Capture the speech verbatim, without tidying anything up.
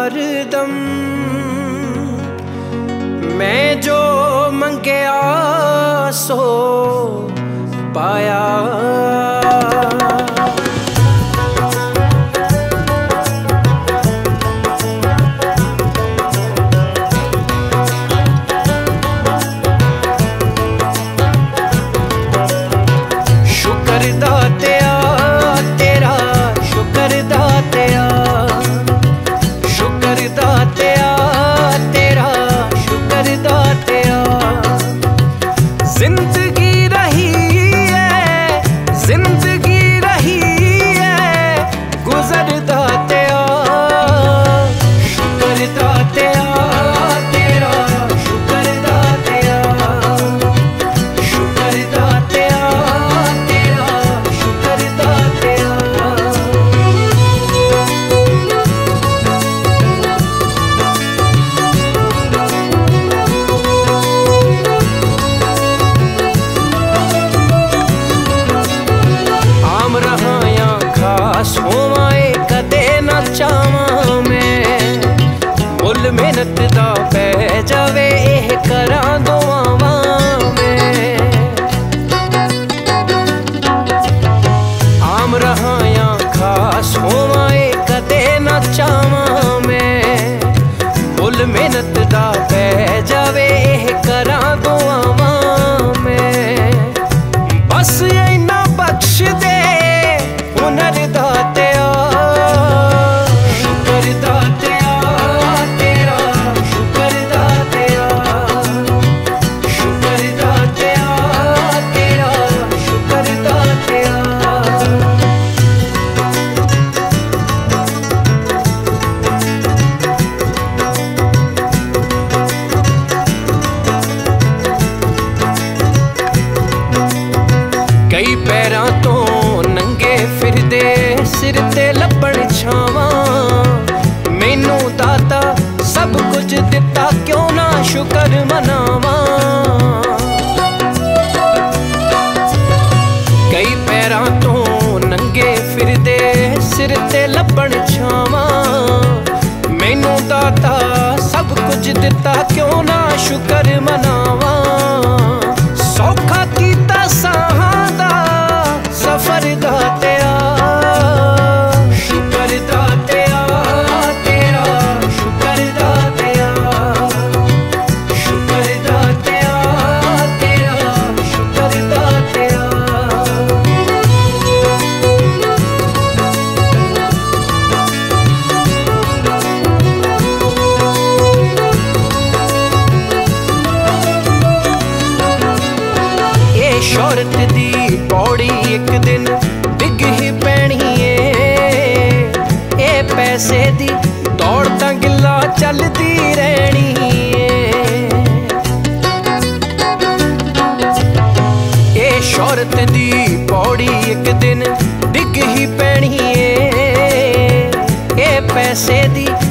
हर दम मैं जो मंगया सो पाया। शुक्र दातिया तेरा, शुक्र दातिया, शुक्र दातिया तेरा, शुक्र दातिया। जिंदगी रही है, जिंदगी रही है गुजर दातिया। शुक्र दातिया तेरा, शुक्र दातिया, शुक्र दातिया तेरा, शुक्र दातिया। आम रहा या खास होवाए कदे ना चावा मैं, मुल मेहनत दा पै जावे एह करा दुआवां मैं। आम रहा या खास होवाए कदे ना चावा मैं, मुल मेहनत दा पै जावे एह करा दुआवां मैं। बस इन्ना बख्श दे हुनर दातिया। शुक्र दातिया तेरा, शुक्र दातिया, शुक्र दातिया तेरा, शुक्र दातिया। कई पैरां तो नंगे फिरदे सिर ते लब्बण छावां। मैनू दाता सब कुछ दिता क्यों ना शुक्र मनावां। कई पैरां तो नंगे फिरदे सिर ते लब्बण छावां। मैनू दाता सब कुछ दिता क्यों ना शुक्र मनावां। सौखा कीता साहां दा सफर दातिया। शुक्र दातिया तेरा, शुक्र दातिया, शुक्र दातिया तेरा, शुक्र दातिया। ये शौहरत दी पौड़ी एक दिन डिग ही पैनी है। ये पैसे दी दौड़ तां गिला चलदी रहनी है। ये शौहरत दी पौड़ी एक दिन डिग ही पैनी है। ये पैसे दी